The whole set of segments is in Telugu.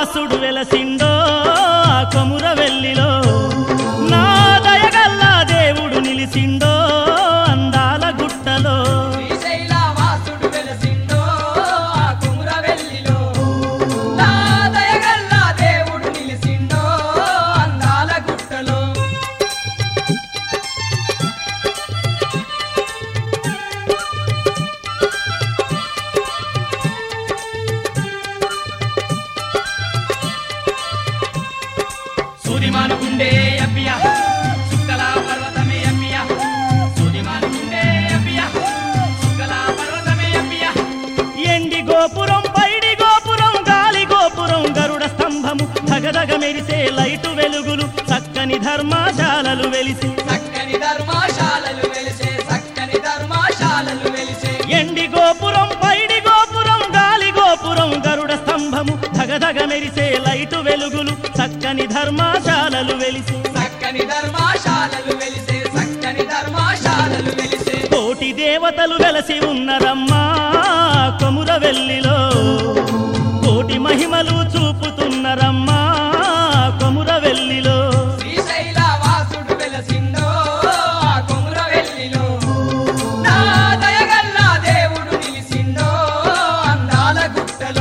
వాసుడు వెలసిండో ఆ కొమురవెల్లిలో నా దయగల్ల దేవుడు నిలిసిండో అందాల గుట్టలో శ్రీశైల వాసుడు వెలసిండో ఆ కొమురవెల్లిలో నా దయగల్ల దేవుడు నిలిసిండో అందాల గుట్టలో సూదిమానుకుండే అబ్బియా సుక్కల పర్వతమే అబ్బియా సూదిమానుకుండే అబ్బియా సుక్కల పర్వతమే అబ్బియా ఎండి గోపురం పైడి గోపురం గాలి గోపురం గరుడ స్తంభము ధగధగ మెరిసే లైటు వెలుగులు చక్కని ధర్మశాలలు వెలిసి చక్కని ధర్మశాలలు వెలిసే చక్కని ధర్మశాలలు వెలిసే ఎండి గోపురం పైడి గోపురం గాలి గోపురం గరుడ స్తంభము ధగధగ మెరిసే లైటు వెలుగులు చక్కని ధర్మశాలలు వెలిసి చక్కని ధర్మశాలలు వెలిసే చక్కని ధర్మశాలలు వెలిసే కోటి దేవతలు వెలసి ఉన్నరమ్మా కొమురవెల్లిలో కోటి మహిమలు చూపుతున్నరమ్మా కొమురవెల్లిలో శ్రీశైల వాసుడు వెలసిండో ఆ కొమురవెల్లిలో నా దయగల్ల దేవుడు నిలిసిండో అందాల గుట్టలో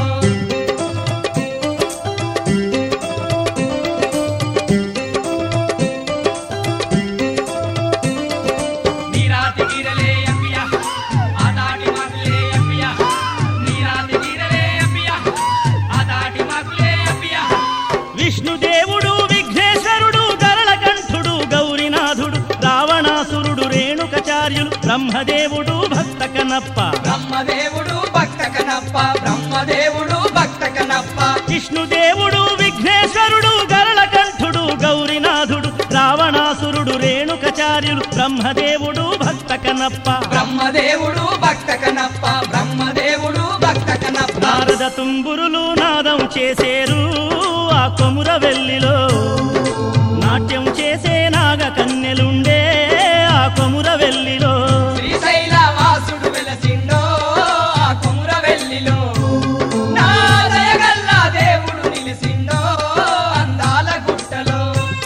నీరాతి గిరలే అబ్బియా ఆదాటి మాకులే అబ్బియా నీరాతి గిరలే అబ్బియా ఆదాటి మాకులే అబ్బియా విష్ణుదేవుడు విఘ్నేశ్వరుడు గరళకంఠుడు గౌరీనాథుడు రావణాసురుడు రేణుకచార్యులు బ్రహ్మదేవుడు భక్త కనప్ప బ్రహ్మదేవుడు భక్త కనప్ప బ్రహ్మదేవుడు భక్త కనప్ప విష్ణుదేవుడు విఘ్నేశ్వరుడు గరళకంఠుడు గౌరీనాథుడు రావణాసురుడు రేణుకచార్యులు బ్రహ్మదేవుడు భక్త కనప్ప బ్రహ్మదేవుడు భక్త కనప్ప బ్రహ్మదేవుడు భక్త కనప్ప నారద తుంబురులు నాదం చేసేరు ఆ కొమురవెల్లిలో నాట్యం చేసే నాగ కన్నెలుండే ఆ కొమురవెల్లిలో శ్రీశైల వాసుడు వెలసిండో ఆ కొమురవెల్లిలో నా దయగల్ల దేవుడు నిలిసిండో అందాల గుట్టలో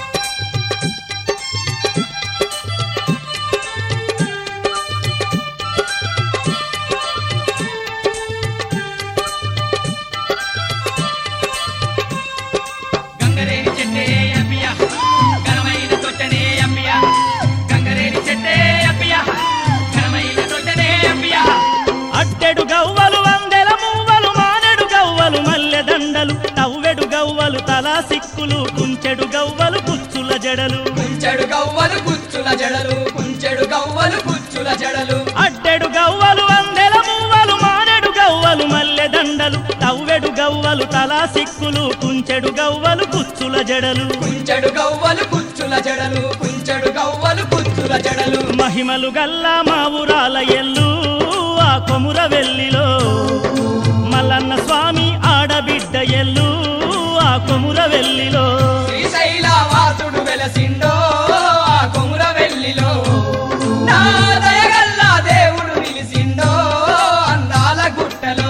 గంగరేని చెట్టే అబ్బియా ఘనమైన తొట్టనే అబ్బియా గంగరేని చెట్టే అబ్బియా ఘనమైన తొట్టనే అబ్బియా అట్టెడు గవ్వలు వందెల మువ్వలు మానెడు గవ్వలు మల్లె దండలు తవ్వెడు గవ్వలు తలా సిక్కులు కుంచెడు గవ్వలు కుచ్చుల జడలు కుంచెడు గవ్వలు కుచ్చుల జడలు కుంచెడు గవ్వలు కుచ్చుల జడలు అడ్డెడు గవ్వలు వందెల మువ్వలు మానెడు గవ్వలు మల్లె దండలు తవ్వెడు గవ్వలు తలా సిక్కులు కుంచెడు గవ్వలు కుచ్చుల జడలు కుంచెడు గవ్వలు కుచ్చుల జడలు కుంచెడు గవ్వలు కుచ్చుల జడలు మహిమలు గల్లా మా ఊరాల ఎల్లు ఆ కొమురవెల్లిలో మల్లన్న స్వామి ఆడబిడ్డ ఎల్లు ఆ కొమురవెల్లిలో శ్రీశైల వాసుడు వెలసిండో ఆ కొమురవెల్లిలో నా దయగల్ల దేవుడు నిలిసిండో అందాల గుట్టలో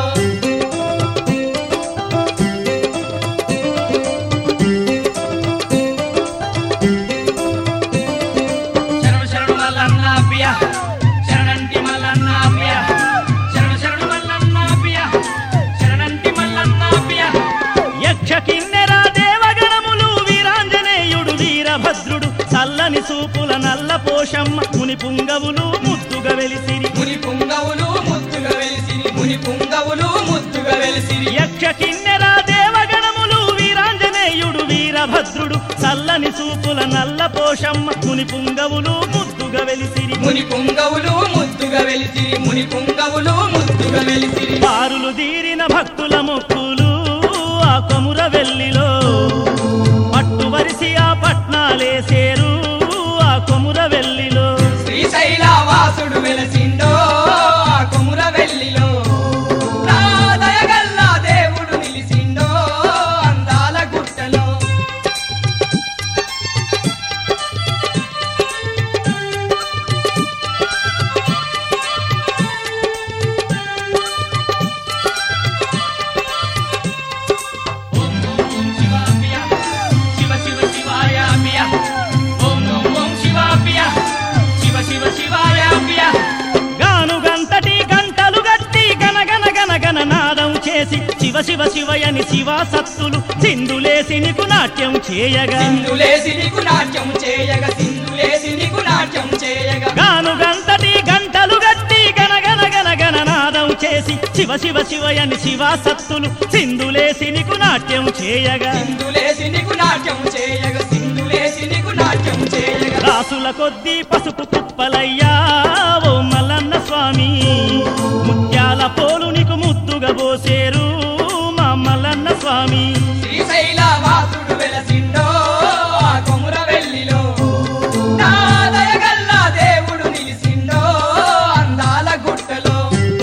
శరణు శరణు మల్లన్న అబ్బియా శరణంటి మల్లన్న అబ్బియా శరణు శరణు మల్లన్న అబ్బియా శరణంటి మల్లన్న అబ్బియా యక్ష కిన్నెర దేవగణములు వీరాంజనేయుడు వీరభద్రుడు చల్లని సూపుల నల్ల పోషమ్మ ముని పుంగవులు ముద్దుగా వెలిసిరి ముని పుంగవులు ముద్దుగా వెలిసిరి ముని పుంగవులు ముద్దుగా వెలిసిరి యక్ష కిన్నెర దేవగణములు వీరాంజనేయుడు వీరభద్రుడు చల్లని సూపుల నల్ల పోషమ్మ ముని పుంగవులు ముద్దుగా వెలిసిరి ముని పుంగవులు ముద్దుగా వెలిసిరి ముని పుంగవులు ముద్దుగా వెలిసిరి పారులు తీరిన భక్తుల మొక్కులు ఆ కొమురవెల్లిలో పట్టు వరిసి ఆ పట్నాలేసేరు ఆ కొమురవెల్లిలో శ్రీశైల వాసుడు వెలసిండో ఆ కొమురవెల్లిలో నా దయగల్ల దేవుడు నిలిసిండో అందాల గుట్టలో శివ శివ శివయని శివ సత్తులు సింధులేసి నీకు నాట్యం చేయగా సింధులేసి నీకు నాట్యం చేయగా సింధులేసి నీకు నాట్యం చేయగా గాను గంటటి గంటలు గట్టి గనగన గనగన నాదం చేసి శివ శివ శివయని శివ సత్తులు సింధులేసి నీకు నాట్యం చేయగా సింధులేసి నీకు నాట్యం చేయగా సింధులేసి నీకు నాట్యం చేయగా రాసుల కొద్దీ పసుపు కుప్పలయ్యా ఓ మల్లన్న స్వామి ముత్యాల పోలు నీకు ముద్దుగా పోసేరు మా మల్లన్న స్వామి శ్రీశైల వాసుడు వెలసిండో ఆ కొమురవెల్లిలో నా దయగల్ల దేవుడు నిలిసిండో అందాల గుట్టలో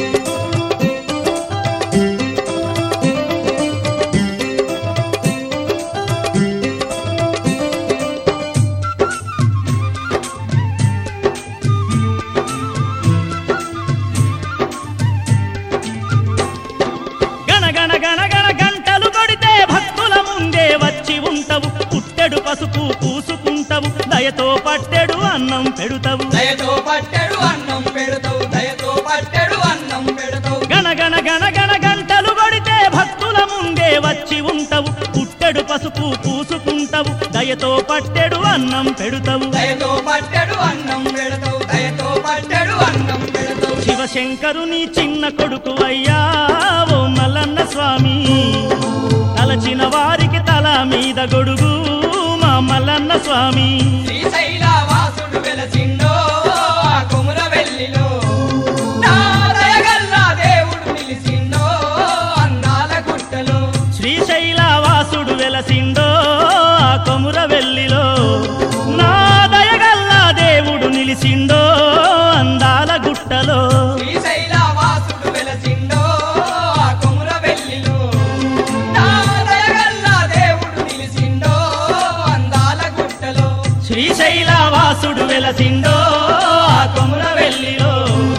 గణగణ గణగణ గంటలు కొడితే భక్తుల ముందే వచ్చి ఉంటావు పుట్టెడు పసుపు పూసుకుంటావు దయతో పట్టెడు అన్నం పెడుతావు దయతో పట్టెడు అన్నం పెడతావు దయతో పట్టెడు అన్నం పెడతావు గణగణ గణగణ గంటలు కొడితే భక్తుల ముందే వచ్చి ఉంటావు పుట్టెడు పసుపు పూసుకుంటావు దయతో పట్టెడు అన్నం పెడుతావు దయతో పట్టెడు అన్నం పెడతావు దయతో పట్టెడు అన్నం పెడతావు శివశంకరుని చిన్న కొడుకు అయ్యా ఓ మల్లన్న స్వామి తలచిన వారికి తల మీద గొడుగు మా మల్లన్న స్వామి శ్రీశైల వాసుడు వెలసిండో ఆ కొమురవెల్లిలో నా దయగల్ల దేవుడు నిలిసిండో అందాల గుట్టలో శ్రీశైల వాసుడు వెలసిండో ఆ కొమురవెల్లిలో నా దయగల్ల దేవుడు నిలిసిండో అందాల గుట్టలో శ్రీశైల వాసుడు వెలసిండో ఆ కొమురవెల్లిలో నా దయగల్ల దేవుడు నిలిసిండో అందాల గుట్టలో శ్రీశైల వాసుడు వెలసిండో ఆ కొమురవెల్లిలో